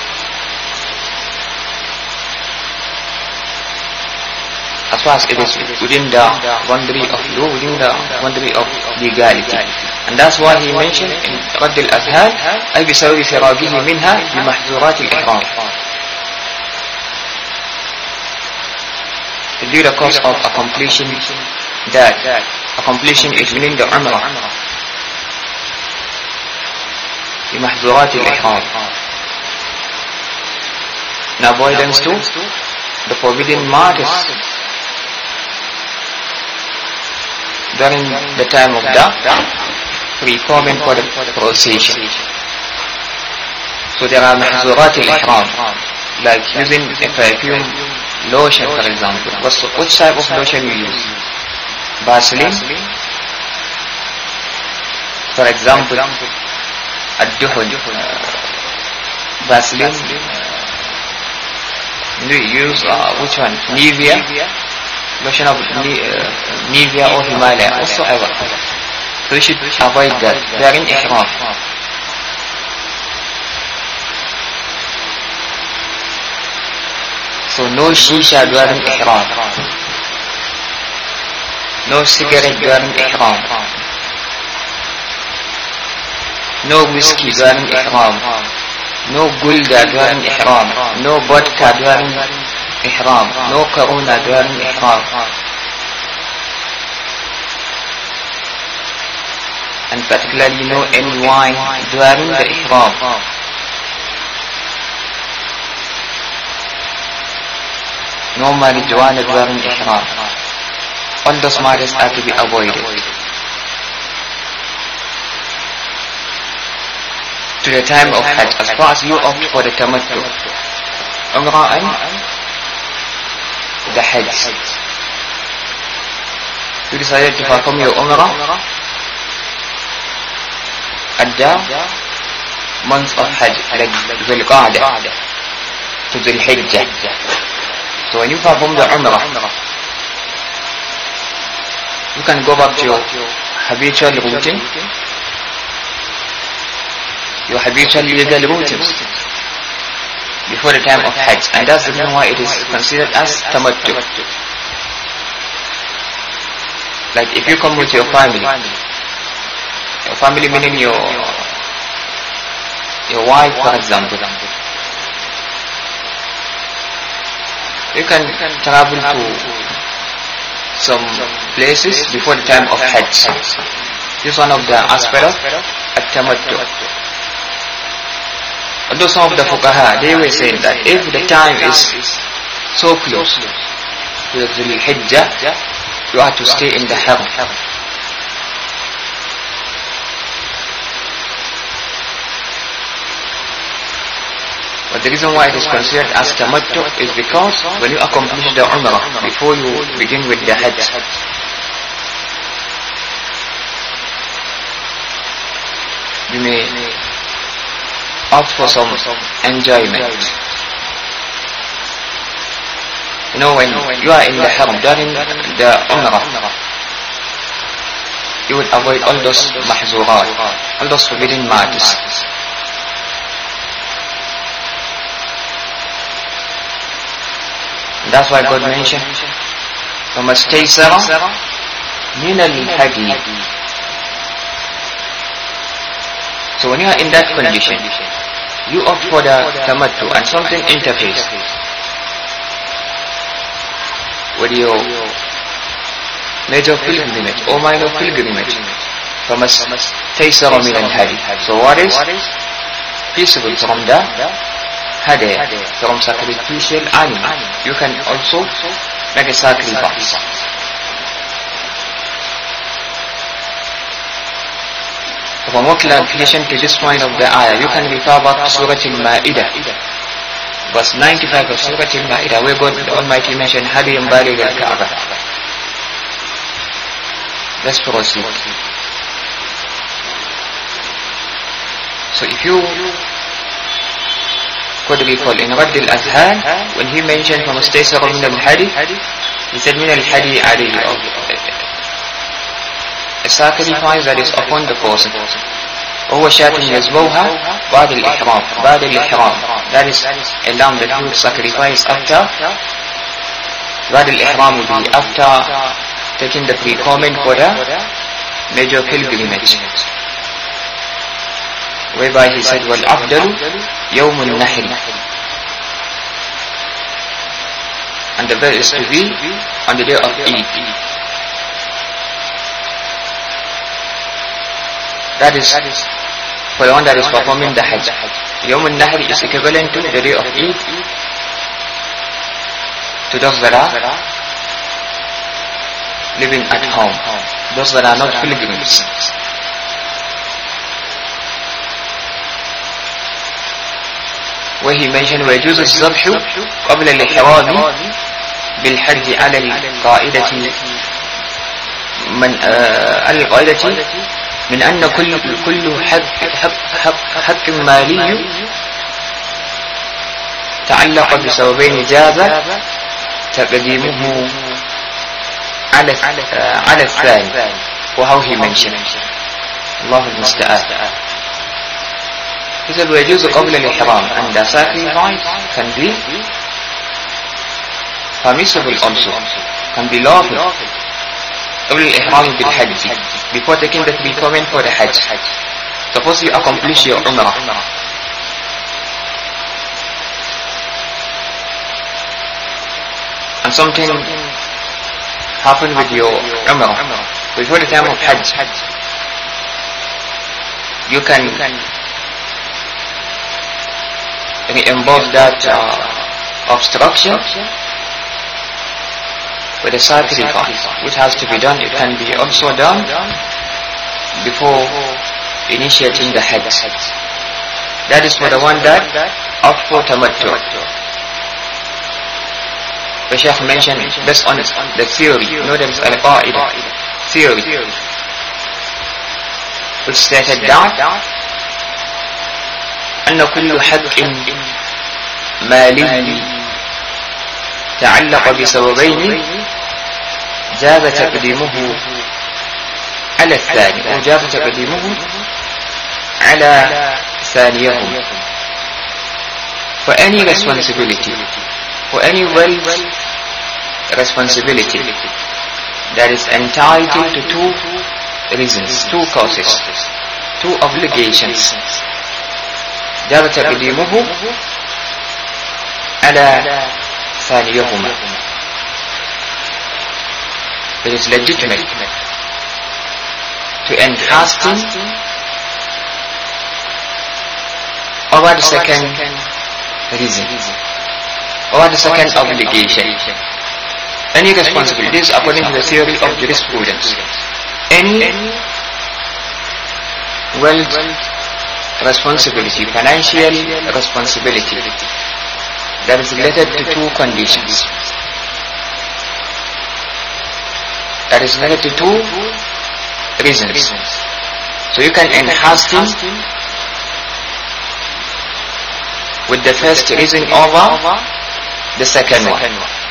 As far as it is within the boundary of law, within the boundary of legality. And that's why he mentioned in رد الأذهان أي بسبب فراغه منها بمحظورات الإحرام. To do the course of accomplishing that, accomplishing it within the Umrah بمحظورات الإحرام, in avoidance to the forbidden matters during the time of the pre-forming for the procession. So there are محظورات الإحرام, like using a perfume, lotion for example. What's, which type of lotion you use? Vaseline, for example. الدهن, Vaseline, do you use uh, which one? Nivea, lotion of uh, Nivea or Himalaya, whatsoever. So you should avoid that. They are in ihram. So no shisha during ihram, no cigarette during ihram, no whiskey during ihram, no gulda during ihram, no vodka during ihram, no corona during ihram, and particularly no any wine during the ihram. No marijuana during ihram. All those matters are to be avoided. To the time of Hajj, as far as you opt for the tamattu, Umrah and the Hajj, you decided to perform your Umrah at the month of Hajj, like Dhul Qa'dah to Dhul Hijjah. So when you perform the Umrah, you can go back to your habitual routine, your habitual legal routines before the time of Hajj, and that's the reason why it is considered as tamattu. Like if you come with your family, your family meaning your your wife, for example, you can travel to some places before the time of Hajj. This is one of the aspects of at-tamattu. Although some of the fuqaha, they were saying that if the time is so close to the Dhul Hijjah, you have to stay in the haram. But the reason why it is considered as tamattu is because when you accomplish the Umrah before you begin with the Hajj, you may opt for some enjoyment. You know, when you are in the haram during the Umrah, you will avoid all those mahzurat, all those forbidden matters. That's why God mentioned, فَمَا اسْتَيْسَرَ مِنَ الْهَدِيِّ. So when you are in that condition, you opt for the tamattu and something interferes with your major pilgrimage or minor pilgrimage. فَمَا اسْتَيْسَرَ مِنَ الْهَدِيِّ. So what is feasible from the hadi, from sacrificial animal, you can also make a sacrifice. For more clarification to this point of the ayah, you can refer back to Surah Al-Ma'idah, verse ninety-five of Surah Al-Ma'idah, where God the Almighty mentioned Hadiyan Baligh al-Ka'bah. Let's proceed. So if you could recall in Radd al-Azhan, when he mentioned from Mustaysar min al-Hadi, he said min al-Hadi alayhi, a sacrifice that is upon the person. وهو شاة يذبوها بعد الإحرام بعد الإحرام, that is a lamb that you sacrifice after بعد الإحرام will be after taking the pre-comment for the major pilgrimage, whereby he said وَالْأَفْضَلُ يَوْمُ النَّحْرِ, and the best is to be on the day of Eid. That is for the one that is performing the Hajj. Yawm al-Nahr is equivalent to the day of Eid to those that are living at home, those that are not pilgrims. Where he mentioned ويجوز الذبح قبل الإحرام بالحرج على القاعدة من على القاعدة من أن كل كل حق حق حق حق مالي تعلق بسببين جاز تقديمه على على الثاني, وهو he mentioned. الله المستعان. He said ويجوز قبل الإحرام, and the sacrifice can be permissible also, can be lawful قبل الإحرام بالحج, before taking the pre-comment for the Hajj. Suppose you accomplish your Umrah, and something happened with your Umrah before the time of Hajj. You can reimburse that uh, obstruction with a sacrifice which has to be done. It can be also done before initiating the Hajj. That is for the one that opt for tamattu. The Shaykh mentioned based on the theory, you know, there is al-qaida theory, which stated that أن كل حق مالي تعلق بسببين جاز تقديمه على الثاني, وجاز تقديمه على ثانيهم. For any responsibility, for any wealth responsibility that is entitled to two reasons, two causes, two obligations, جاز تقديمه على ثانيهما. It is legitimate to enhasten over the second reason, over the second obligation. Any responsibility is according to the theory of jurisprudence. Any wealth responsibility, financial responsibility, that is related to two conditions, that is related to two reasons. So you can enhasten with the first reason over the second one.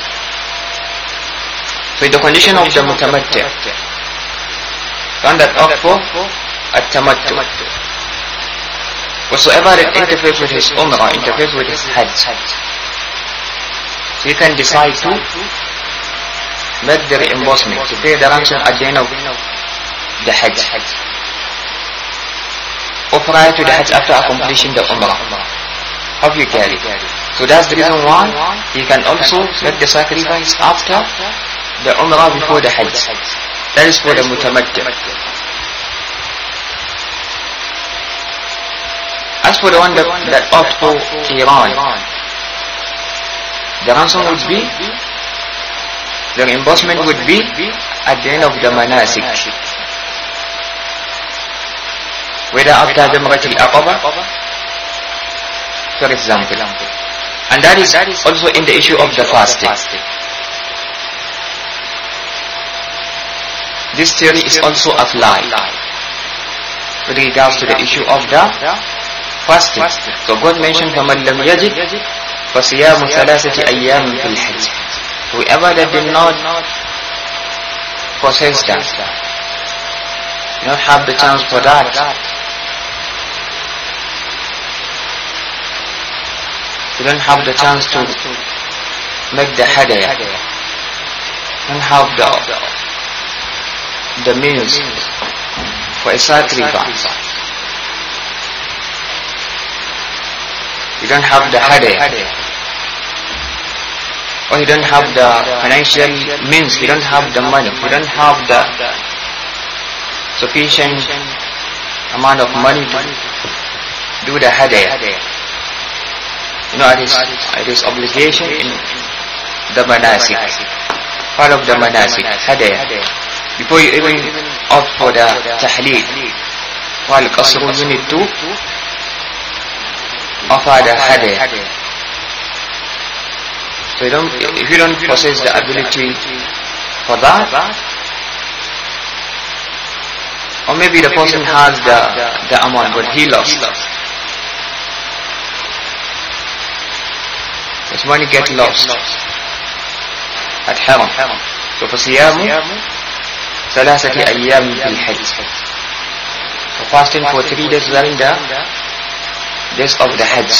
So the condition of the mutamatti, one that opt for at-tamattu, whatsoever it interferes with his umrah, interferes with his hajj, so he can decide to make the reimbursement, to pay the ransom at the end of the hajj, or prior to the hajj after accomplishing the umrah. How you carry? So that's the reason why he can also make the sacrifice after the umrah before the hajj. That is for the mutamatti. As for the one that, that opt for Iran, the ransom would be, the reimbursement would be at the end of the manasik. whether after Jamrat al-Aqaba, for example. And that is also in the issue of the fasting. This theory is also applied with regards to the issue of the fasting. So God mentioned فَمَنْ لَمْ يَجِدْ فَصِيَامُ ثَلَاثَةِ أَيَّامٍ فِي الْحَجِّ. Whoever that did not possess that, you not have the chance for that, you don't have the chance to make the hadaya, you don't have the the means for a sacrifice, you don't have the hadaya, or you don't have the financial means, you don't have the money, you don't have the sufficient amount of money to do the hadaya. You know, it is, it is obligation in the manasik, part of the manasik, hadaya. Before you even opt for the tahleel, while qasru, you need to offer the hadaya. So you don't, if you don't possess the ability for that, or maybe the person has the, the amount but he lost, his money gets lost at haram. So for siyamu ثلاثة أيام في الحج, for fasting for three days during the days of the Hajj.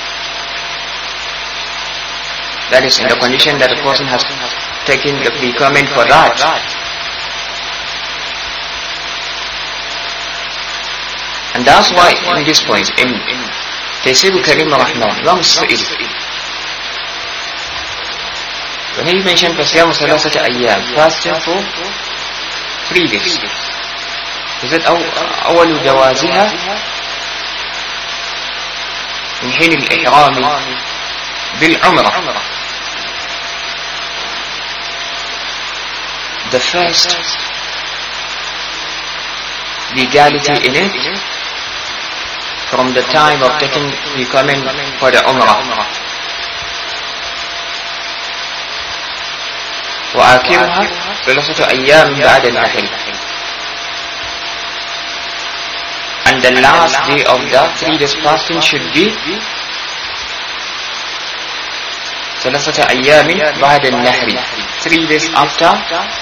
That is in the condition that a person has taken the precaution for that. And that's why in this point, in Taysir Karim Rahman, Imam Sa'id, when he mentioned فَصِيَامُ ثَلَاثَةَ أَيَّامٍ, fasting for three days, he said أول جوازها من حين الإحرام بالعمرة. The first legality in it from the time of taking the coming for the Umrah. وآخرها ثلاثة أيام بعد النحر. And the last day of the three days fasting should be ثلاثة أيام بعد النحر, three days after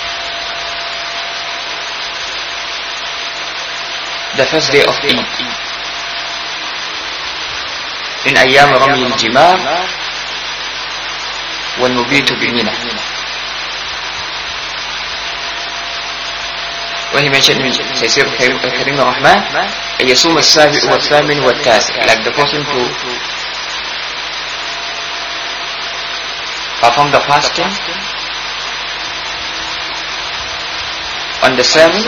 the first day of Eid. In أيام رمي الجمار والمبيت بمنى. وهي mentioned سيصير كريم الرحمن أن يصوم السابع والثامن والتاسع, like the person to perform the fasting on the seventh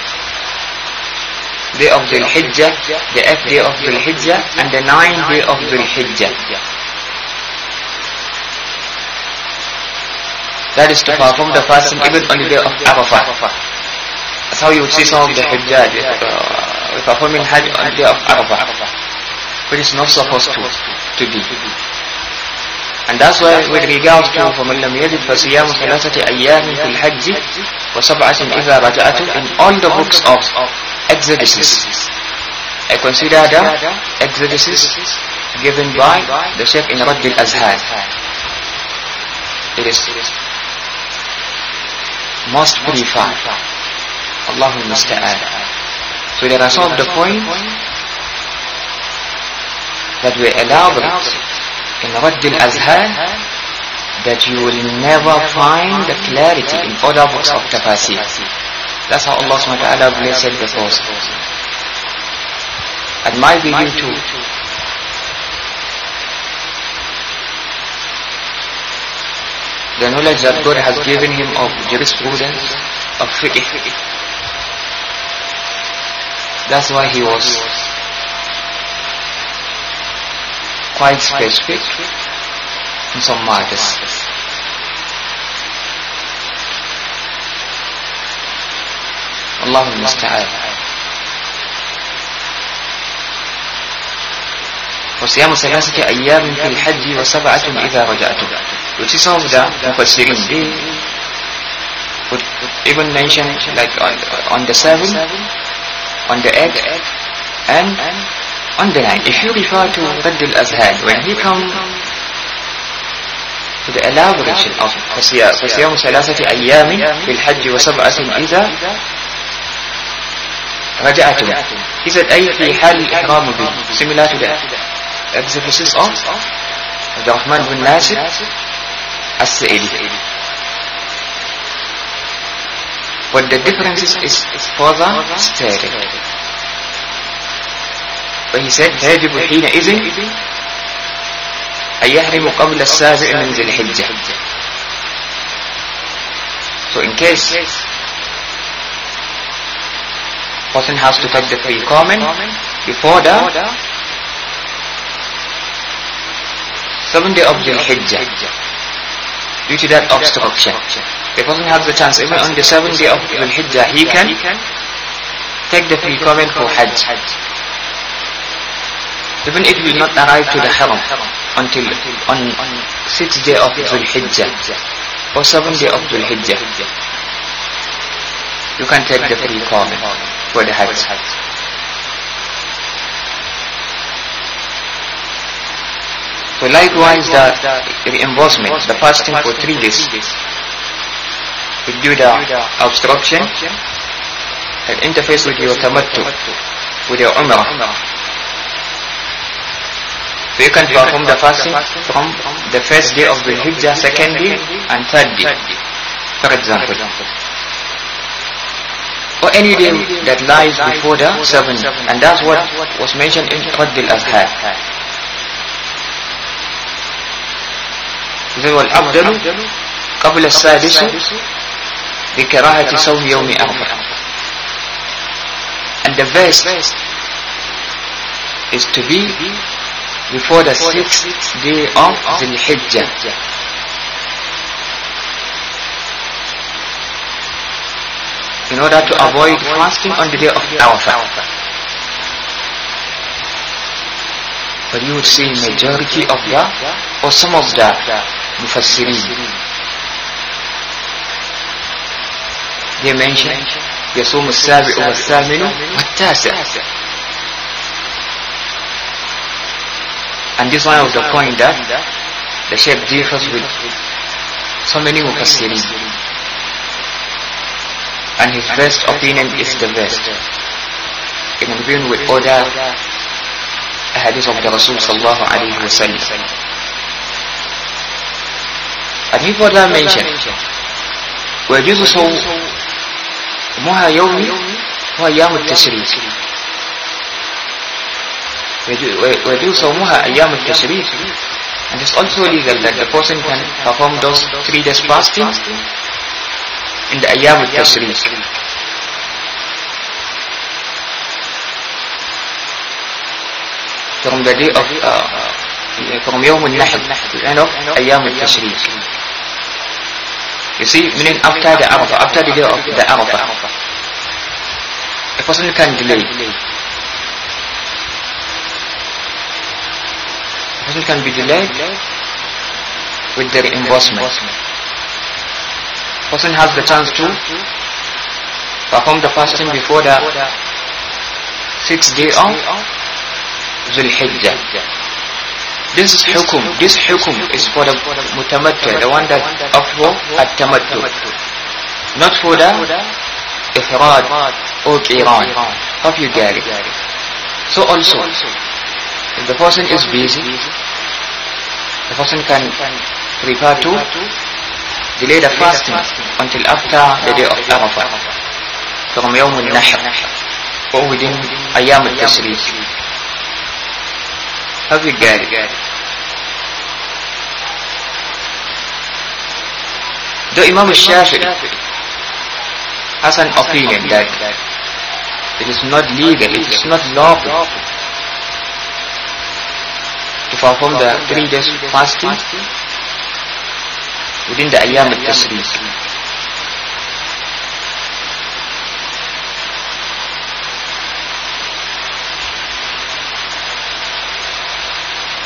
day of Dhul Hijjah, the eighth day of Dhul Hijjah, and the ninth day of Dhul Hijjah. That is to perform the fasting even on the day of Arafah. That's how you would see some of the Hujjaj uh, performing Hajj on the day of Arafah, which is not supposed to, to be. And that's why with regards to فَمَنْ لَمْ يَجِدْ فَصِيَامُ ثَلَاثَةِ أَيَّامٍ فِي الْحَجِّ وَسَبْعَةٍ إِذَا رَجَعْتُمْ, in all the books of Exegesis, I consider the Exegesis given by the Shaykh in Radd al-Azhan. It is most preferred. Allahu musta'an. So there are some of the points that were elaborate in Radd al-Azhan that you will never find the clarity in other books of tafasir. That's how Allah subhanahu wa ta'ala blessed the person. And my belief too, the knowledge that God has given him of jurisprudence, of fiqh, that's why he was quite specific in some matters. Allahu musta'an. وصيام ثلاثة أيام في الحج وسبعة إذا رجعتم. Which is some of the Mufassirin, they would even mention like on, on the seventh, on the eighth, and on the ninth. If you refer to Radd al-Azhar, when he comes to the elaboration of فصيام ثلاثة أيام في الحج وسبعة إذا رجعتم, he said أي في حال الإحرام به, similar to the exegesis of عبد الرحمن بن ناصر السعيدي. But the difference is, is further stated. But he said فيجب حينئذ أن يحرم قبل السابع من ذي الحجة. So in case person has to take the free comment before the seventh day of Dhul Hijjah, due to that obstruction, the person has the chance even on the seventh day of Dhul Hijjah he can take the free comment for Hajj, even it will not arrive to the Haram until on sixth day of Dhul Hijjah or seventh day of Dhul Hijjah. You can take the free comment for the Hajj. So likewise the reimbursement, the fasting for three days will do the obstruction that interface with your tamattu, with your umrah. So you can perform the fasting from the first day of the Hijjah, second day and third day, for example, or any day that lies before the seventh, and that's what was mentioned in Radd al-Azhar. والأفضل قبل السادس بكراهة صوم يوم أربعة. And the best is to be before the sixth day of the Hijjah. In order to avoid fasting on the day of Arafah. But you would see majority of the, or some of the Mufassirin, they mention يصوم السابع والثامن والتاسع. And this one was the point that the Shaykh differs with so many Mufassirin, and his best opinion is the best, in agreement with other hadith of the Rasul sallallahu alayhi wa sallam. And he further mentioned ويجوز صومها يومي وأيام التشريق. ويجوز صومها أيام التشريق, and it's also legal that the person can perform those three days fasting in the أيام التشريق. From the day of uh, from يوم النحر to the end of أيام التشريق. You see, meaning after the Arafah, after the day of the Arafah, a person can delay. A person can be delayed with the reimbursement. A person has the chance to perform the fasting before the sixth day of Dhul Hijjah. This is hukum. This hukum is for the mutamattu, the one that opt for at-tamattu, not for the ifrad or qiran. Hope you get it. So also, if the person is busy, the person can prefer to delay the fasting until after the day of Arafah, from Yawm al-Nahr, or within Ayyam al-Tashriq. Have you got it? The Imam al-Shafi'i has an opinion that it is not legal, it is not lawful to perform the three days fasting within the Ayyam al-Tashriq.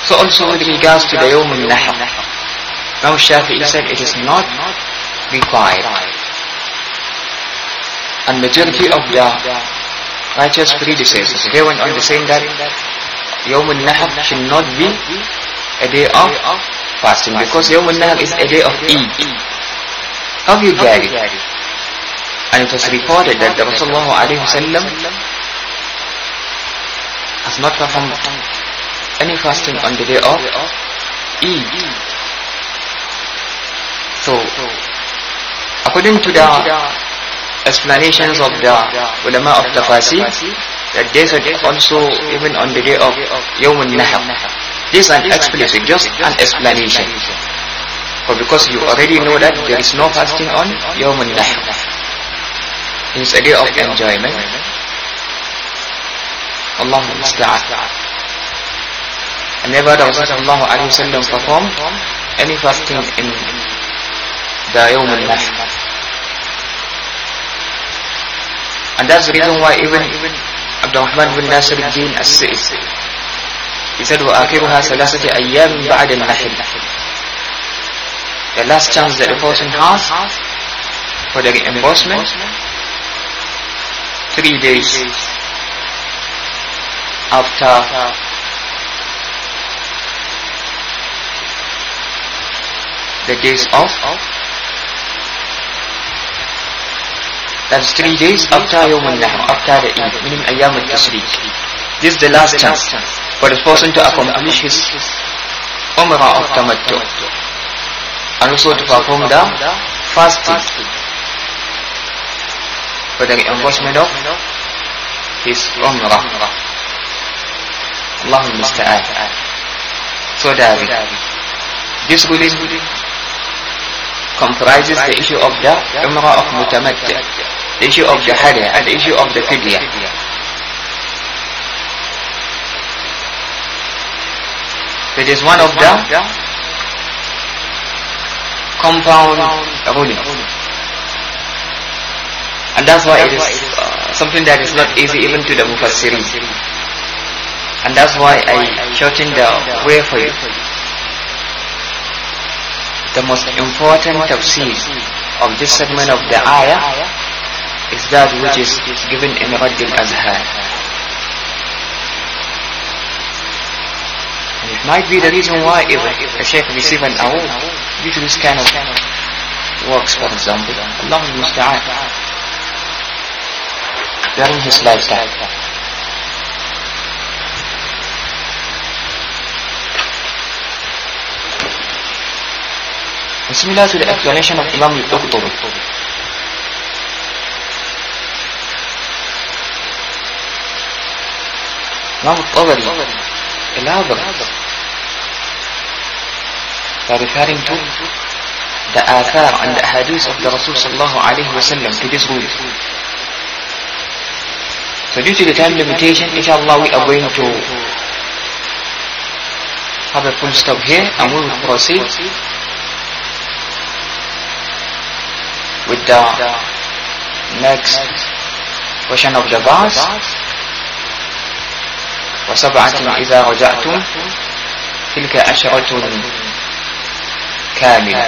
So also with regards to the Yawm al-Nahr, Imam Shafi'i said it is not required. And majority of the righteous predecessors, they went on to saying that Yawm al-Nahr should not be a day of fasting, because Yawm al-Nahr is a day of Eid. How do you get it? And it was reported that the Rasulullah alayhi wasallam has not performed any fasting on the day of Eid. So, according to the explanations of the ulama of Tafasir, that they said also even on the day of Yawm al-Nahr. This is an explicit, just an explanation. But because you already know that there is no fasting on Yawm al-Nahr. It is a day of enjoyment. Allahu musta'an. And never the Rasulullah alayhi wasallam performed any fasting in the Yawm al-Nahr. And that's the reason why even Abdurrahman bin Nasir al-Din as-Sa'id, he said, وَآخِرُهَا ثَلَاثَةِ أَيَّامٍ بَعْدَ النَّحْرِ. The last chance that a person has for the reimbursement, three days after the days of, that's three days after Yawm al-Nahr, after the Eid, meaning Ayyam al-Tashriq. This is the last chance for the person to accomplish his Umrah of Tamattu, and also to perform the fasting for the reimbursement of his Umrah. Allahu musta'an. So that this ruling comprises the issue of the Umrah of Mutamatti, the issue of the Hadiya, and the issue of the Fidya. It is one of the compound ruling, and that's why it is uh, something that is not easy even to the Mufassirin. And that's why I shortened the way for you. The most important tafsir of this segment of the ayah is that which is given in Radd al-Azhar. And it might be the reason why even the Shaykh received an award due to this kind of works, for example. Allah al-Musta'an, during his lifetime. Similar to the explanation of Imam al-Qurtubi. Imam al-Tabari elaborates by referring to the athar and the hadith of the Rasul sallallahu alayhi wa sallam to this rule. So due to the time limitation, inshallah we are going to have a full stop here, and we will proceed with the next portion of the verse. وَسَبْعَةٍ إِذَا رَجَعْتُمْ تِلْكَ عَشْرَةٌ كَامِلَةٌ.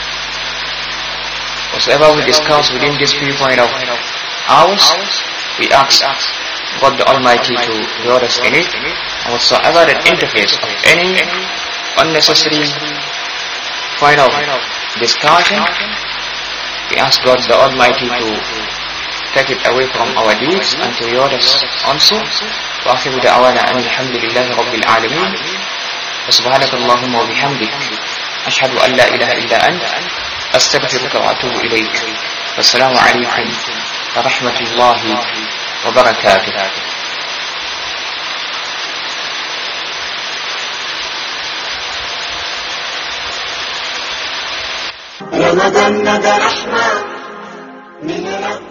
Whatever we discuss within this viewpoint of ours, we ask God the Almighty to guide us in it, and whatsoever that interface of any unnecessary point of discussion, we ask God the Almighty to take it away from our deeds and to guide us also. وآخر دعوانا أن الحمد لله رب العالمين، وسبحانك اللهم وبحمدك أشهد أن لا إله إلا أنت أستغفرك وأتوب إليك. والسلام عليكم ورحمة الله وبركاته. رمضان ندى رحمة من رب